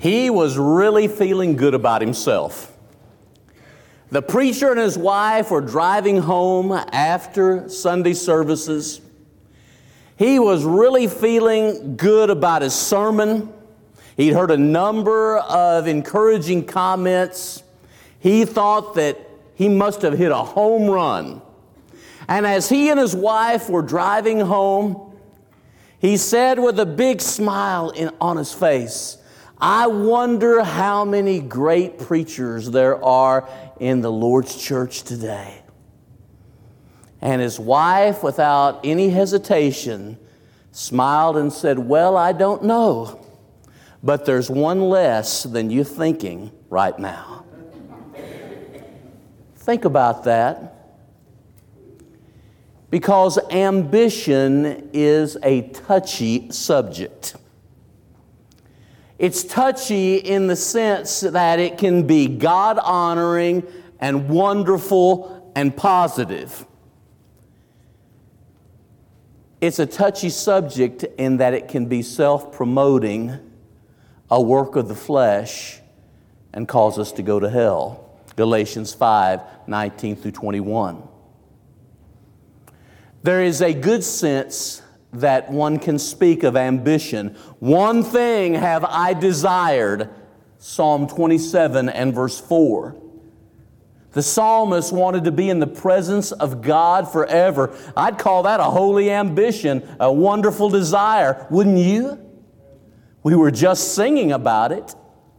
He was really feeling good about himself. The preacher and his wife were driving home after Sunday services. He was really feeling good about his sermon. He'd heard a number of encouraging comments. He thought that he must have hit a home run. And as he and his wife were driving home, he said with a big smile on his face, "I wonder how many great preachers there are in the Lord's church today." And his wife, without any hesitation, smiled and said, "Well, I don't know, but there's one less than you're thinking right now." Think about that. Because ambition is a touchy subject. It's touchy in the sense that it can be God-honoring and wonderful and positive. It's a touchy subject in that it can be self-promoting, a work of the flesh, and cause us to go to hell. Galatians 5:19 through 21. There is a good sense that one can speak of ambition. "One thing have I desired," Psalm 27 and verse 4. The psalmist wanted to be in the presence of God forever. I'd call that a holy ambition, a wonderful desire, wouldn't you? We were just singing about it.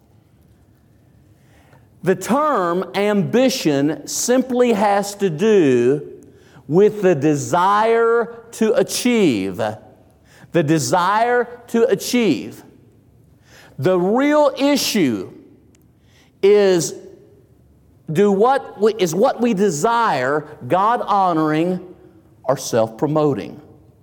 The term ambition simply has to do with the desire to achieve. The desire to achieve. The real issue is what we desire God-honoring or self-promoting.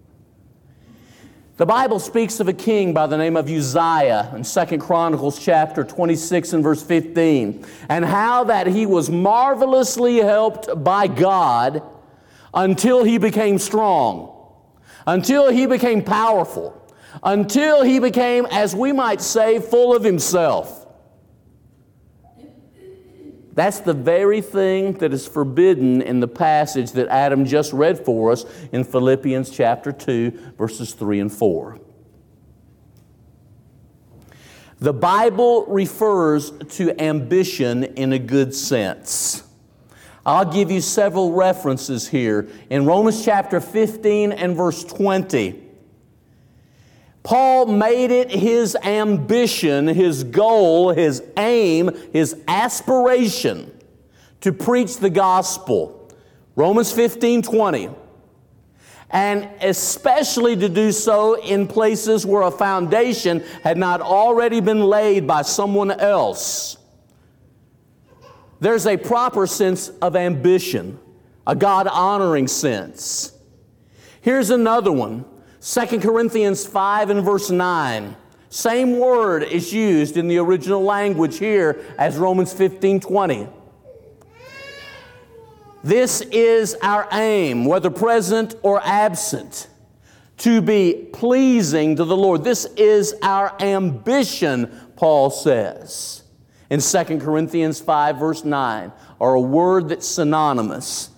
The Bible speaks of a king by the name of Uzziah in 2 Chronicles chapter 26 and verse 15, and how that he was marvelously helped by God until he became strong, until he became powerful, until he became, as we might say, full of himself. That's the very thing that is forbidden in the passage that Adam just read for us in Philippians chapter 2, verses 3 and 4. The Bible refers to ambition in a good sense. I'll give you several references here. In Romans chapter 15 and verse 20, Paul made it his ambition, his goal, his aim, his aspiration to preach the gospel. Romans 15:20. And especially to do so in places where a foundation had not already been laid by someone else. There's a proper sense of ambition, a God-honoring sense. Here's another one, 2 Corinthians 5 and verse 9. Same word is used in the original language here as Romans 15:20. This is our aim, whether present or absent, to be pleasing to the Lord. This is our ambition, Paul says in 2 Corinthians 5 verse 9, or a word that's synonymous.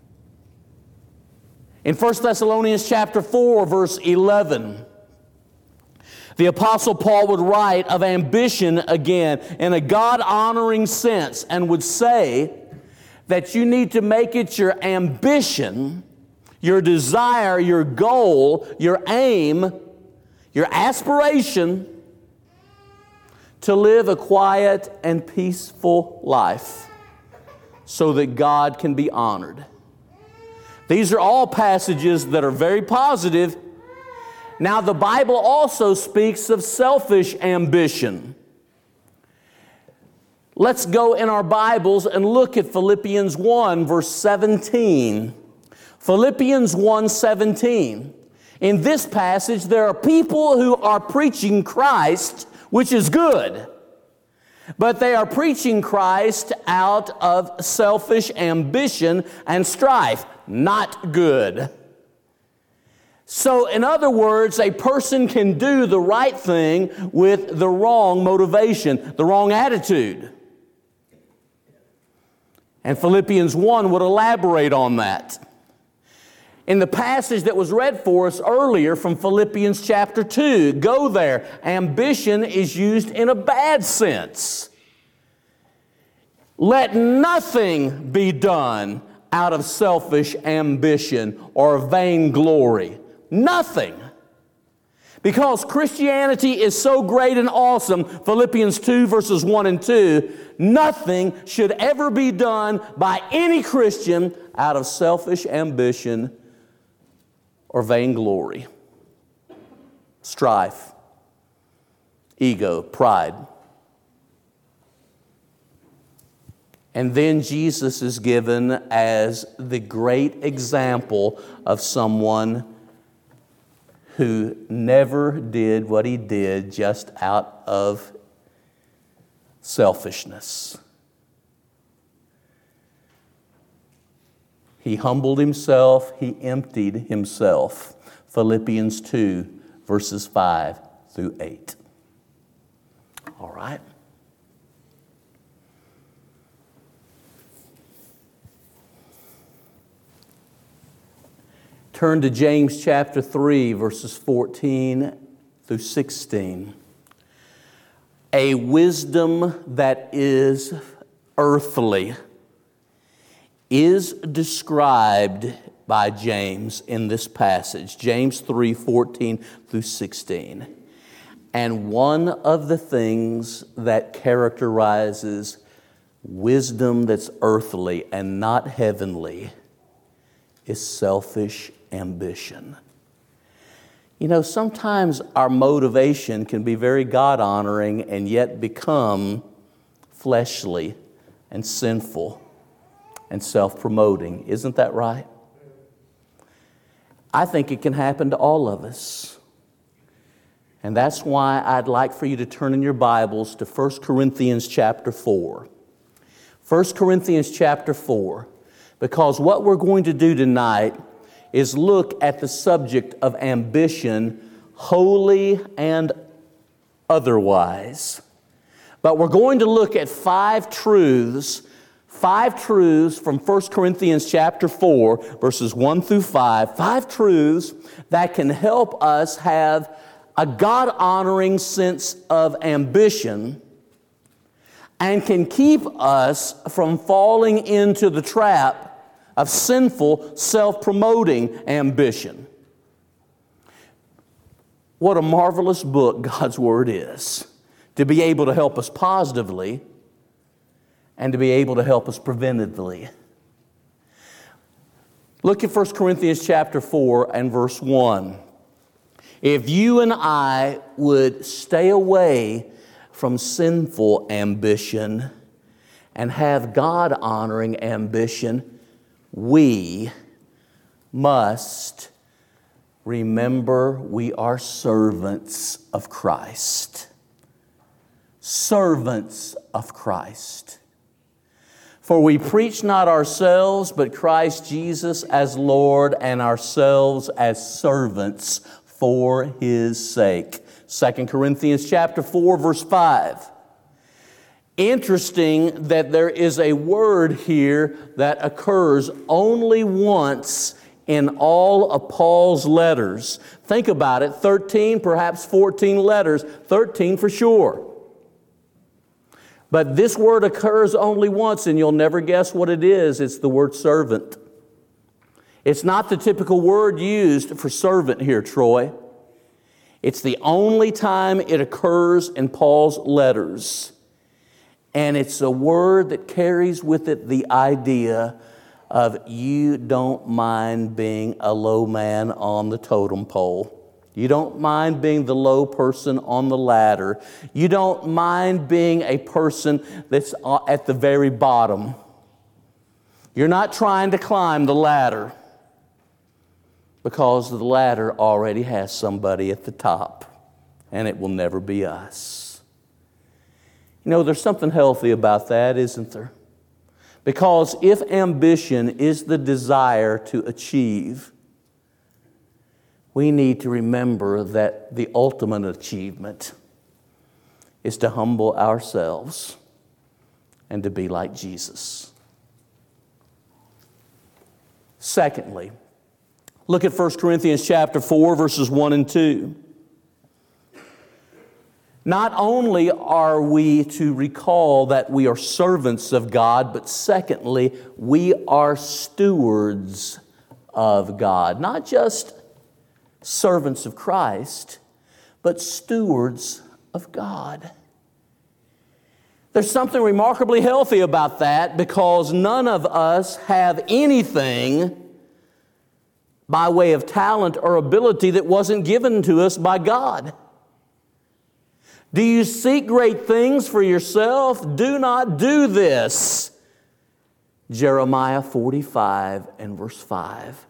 In 1 Thessalonians chapter 4 verse 11, the Apostle Paul would write of ambition again in a God-honoring sense and would say that you need to make it your ambition, your desire, your goal, your aim, your aspiration to live a quiet and peaceful life so that God can be honored. These are all passages that are very positive. Now, the Bible also speaks of selfish ambition. Let's go in our Bibles and look at Philippians 1, verse 17. Philippians 1:17. In this passage, there are people who are preaching Christ, which is good. But they are preaching Christ out of selfish ambition and strife. Not good. So, in other words, a person can do the right thing with the wrong motivation, the wrong attitude. And Philippians 1 would elaborate on that. In the passage that was read for us earlier from Philippians chapter 2, go there. Ambition is used in a bad sense. Let nothing be done out of selfish ambition or vainglory. Nothing. Because Christianity is so great and awesome, Philippians 2 verses 1 and 2, nothing should ever be done by any Christian out of selfish ambition or vainglory, strife, ego, pride. And then Jesus is given as the great example of someone who never did what he did just out of selfishness. He humbled himself, he emptied himself. Philippians 2, verses 5 through 8. All right. Turn to James chapter 3, verses 14 through 16. A wisdom that is earthly is described by James in this passage, James 3, 14 through 16. And one of the things that characterizes wisdom that's earthly and not heavenly is selfish ambition. You know, sometimes our motivation can be very God-honoring and yet become fleshly and sinful and self-promoting. Isn't that right? I think it can happen to all of us. And that's why I'd like for you to turn in your Bibles to 1 Corinthians chapter 4. 1 Corinthians chapter 4. Because what we're going to do tonight is look at the subject of ambition, holy and otherwise. But we're going to look at five truths from 1 Corinthians chapter 4, verses 1 through 5, five truths that can help us have a God-honoring sense of ambition and can keep us from falling into the trap of sinful, self-promoting ambition. What a marvelous book God's Word is, to be able to help us positively and to be able to help us preventively. Look at 1 Corinthians chapter 4 and verse 1. If you and I would stay away from sinful ambition and have God-honoring ambition, we must remember we are servants of Christ. Servants of Christ. For we preach not ourselves, but Christ Jesus as Lord, and ourselves as servants for His sake. 2 Corinthians chapter 4, verse 5. Interesting that there is a word here that occurs only once in all of Paul's letters. Think about it, 13, perhaps 14 letters, 13 for sure. But this word occurs only once, and you'll never guess what it is. It's the word servant. It's not the typical word used for servant here, Troy. It's the only time it occurs in Paul's letters. And it's a word that carries with it the idea of you don't mind being a low man on the totem pole. You don't mind being the low person on the ladder. You don't mind being a person that's at the very bottom. You're not trying to climb the ladder because the ladder already has somebody at the top, and it will never be us. You know, there's something healthy about that, isn't there? Because if ambition is the desire to achieve, we need to remember that the ultimate achievement is to humble ourselves and to be like Jesus. Secondly, look at 1 Corinthians chapter 4, verses 1 and 2. Not only are we to recall that we are servants of God, but secondly, we are stewards of God. Not just servants of Christ, but stewards of God. There's something remarkably healthy about that, because none of us have anything by way of talent or ability that wasn't given to us by God. Do you seek great things for yourself? Do not do this. Jeremiah 45 and verse 5.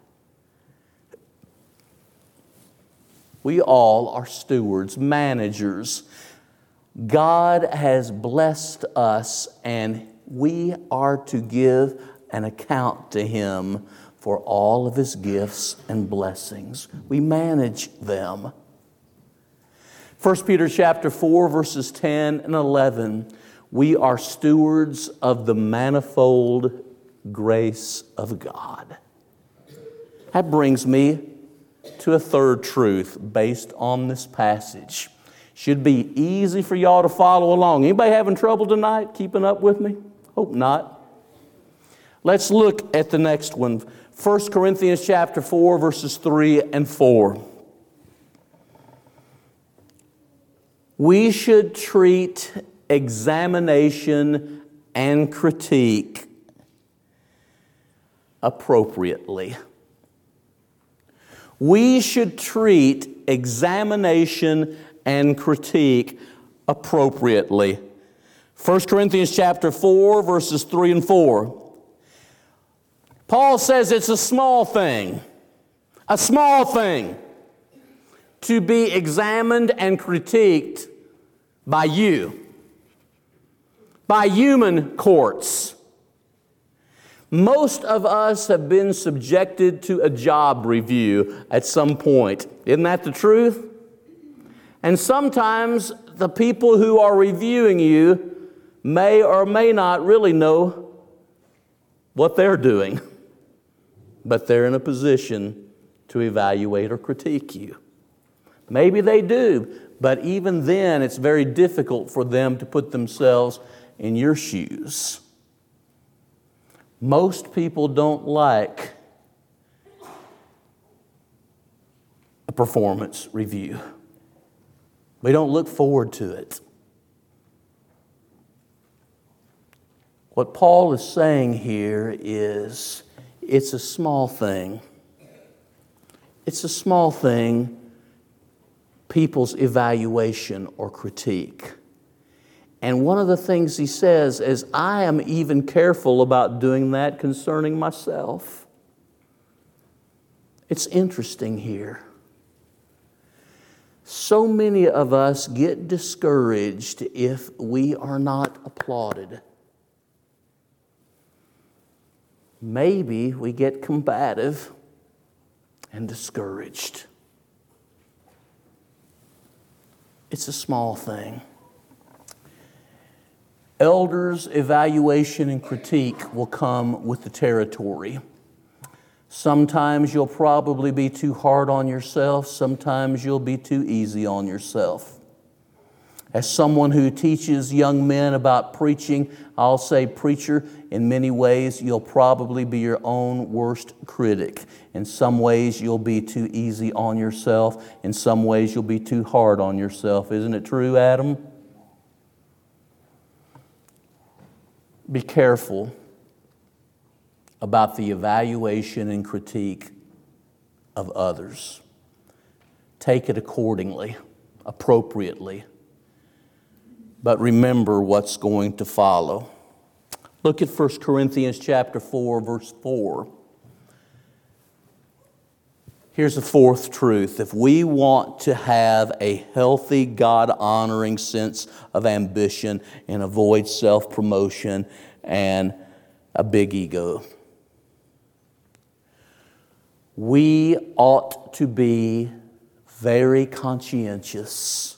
We all are stewards, managers. God has blessed us, and we are to give an account to Him for all of His gifts and blessings. We manage them. 1 Peter chapter 4, verses 10 and 11, we are stewards of the manifold grace of God. That brings me to a third truth based on this passage. Should be easy for y'all to follow along. Anybody having trouble tonight keeping up with me? Hope not. Let's look at the next one. 1 Corinthians chapter 4, verses 3 and 4. We should treat examination and critique appropriately. We should treat examination and critique appropriately. 1 Corinthians chapter 4, verses 3 and 4. Paul says it's a small thing to be examined and critiqued by you, by human courts. Most of us have been subjected to a job review at some point. Isn't that the truth? And sometimes the people who are reviewing you may or may not really know what they're doing, but they're in a position to evaluate or critique you. Maybe they do, but even then it's very difficult for them to put themselves in your shoes. Most people don't like a performance review. We don't look forward to it. What Paul is saying here is it's a small thing. It's a small thing, people's evaluation or critique. And one of the things he says is, I am even careful about doing that concerning myself. It's interesting here. So many of us get discouraged if we are not applauded. Maybe we get combative and discouraged. It's a small thing. Elders' evaluation and critique will come with the territory. Sometimes you'll probably be too hard on yourself. Sometimes you'll be too easy on yourself. As someone who teaches young men about preaching, I'll say, preacher, in many ways you'll probably be your own worst critic. In some ways you'll be too easy on yourself. In some ways you'll be too hard on yourself. Isn't it true, Adam? Be careful about the evaluation and critique of others. Take it accordingly, appropriately. But remember what's going to follow. Look at 1 Corinthians chapter 4, verse 4. Here's the fourth truth. If we want to have a healthy, God-honoring sense of ambition and avoid self-promotion and a big ego, We ought to be very conscientious.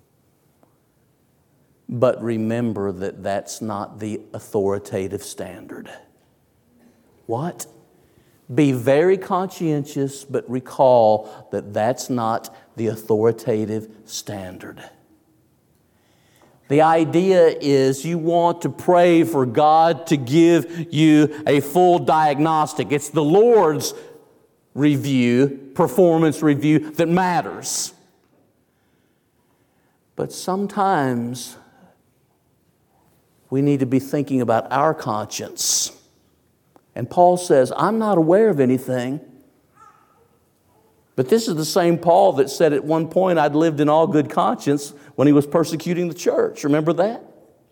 But remember that that's not the authoritative standard. What? Be very conscientious, but recall that that's not the authoritative standard. The idea is you want to pray for God to give you a full diagnostic. It's the Lord's review, performance review, that matters. But sometimes we need to be thinking about our conscience. And Paul says, I'm not aware of anything. But this is the same Paul that said at one point, I'd lived in all good conscience when he was persecuting the church. Remember that?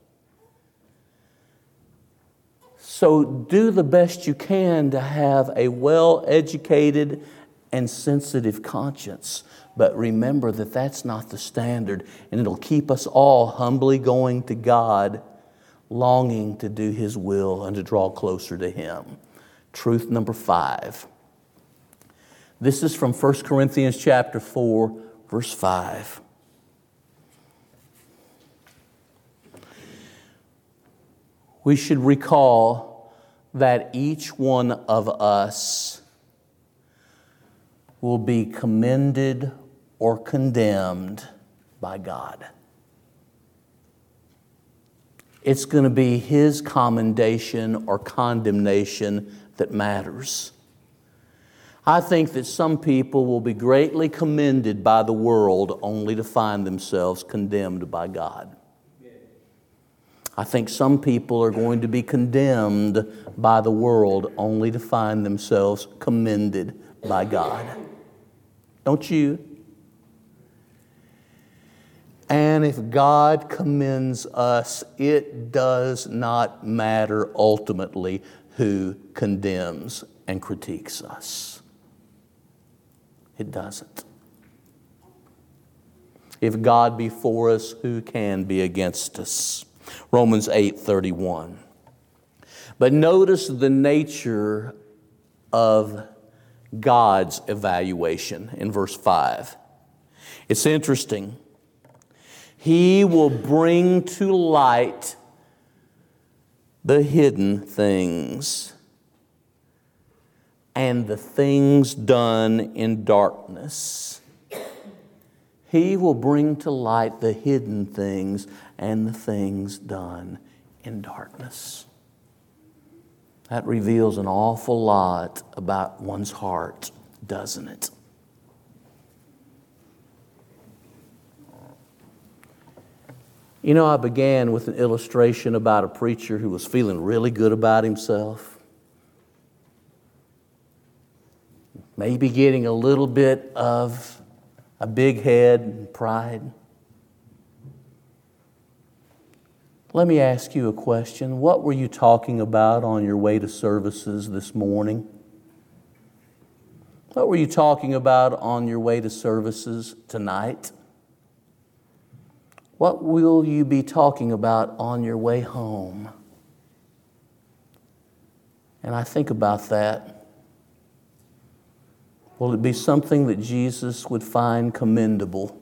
So do the best you can to have a well-educated and sensitive conscience. But remember that that's not the standard. And it'll keep us all humbly going to God, longing to do His will and to draw closer to Him. Truth number 5. This is from 1 Corinthians chapter 4, verse 5. We should recall that each one of us will be commended or condemned by God. It's going to be His commendation or condemnation that matters. I think that some people will be greatly commended by the world only to find themselves condemned by God. I think some people are going to be condemned by the world only to find themselves commended by God. Don't you? And if God commends us, it does not matter ultimately who condemns and critiques us. It doesn't. If God be for us, who can be against us? Romans 8:31. But notice the nature of God's evaluation in verse 5. It's interesting. He will bring to light the hidden things and the things done in darkness. He will bring to light the hidden things and the things done in darkness. That reveals an awful lot about one's heart, doesn't it? You know, I began with an illustration about a preacher who was feeling really good about himself. Maybe getting a little bit of a big head and pride. Let me ask you a question. What were you talking about on your way to services this morning? What were you talking about on your way to services tonight? What will you be talking about on your way home? And I think about that. Will it be something that Jesus would find commendable?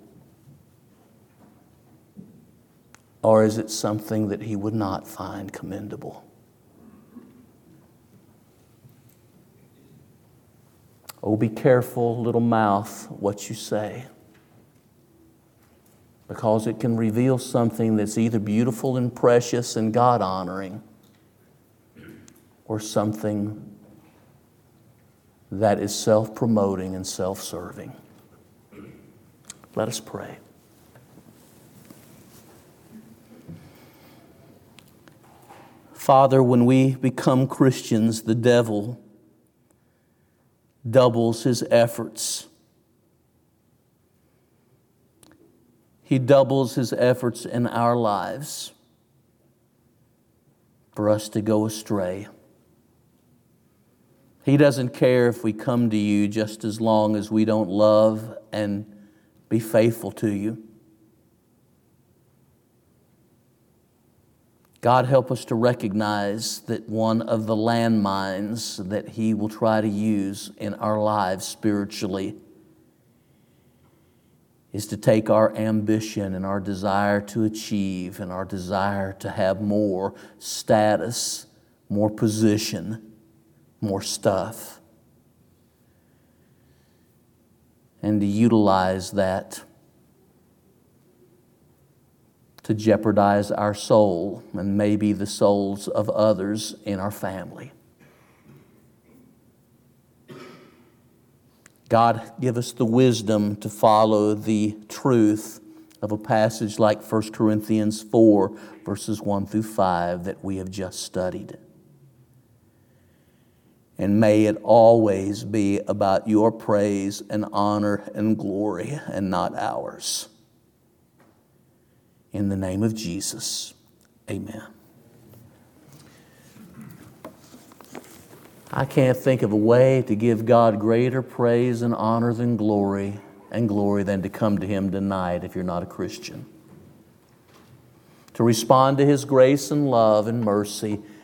Or is it something that He would not find commendable? Oh, be careful, little mouth, what you say. Because it can reveal something that's either beautiful and precious and God-honoring, or something that is self-promoting and self-serving. Let us pray. Father, when we become Christians, the devil doubles his efforts. He doubles his efforts in our lives for us to go astray. He doesn't care if we come to you just as long as we don't love and be faithful to you. God, help us to recognize that one of the landmines that He will try to use in our lives spiritually is to take our ambition and our desire to achieve and our desire to have more status, more position, more stuff, and to utilize that to jeopardize our soul and maybe the souls of others in our family. God, give us the wisdom to follow the truth of a passage like 1 Corinthians 4, verses 1 through 5 that we have just studied. And may it always be about your praise and honor and glory and not ours. In the name of Jesus, amen. I can't think of a way to give God greater praise and honor than glory than to come to Him tonight if you're not a Christian. To respond to His grace and love and mercy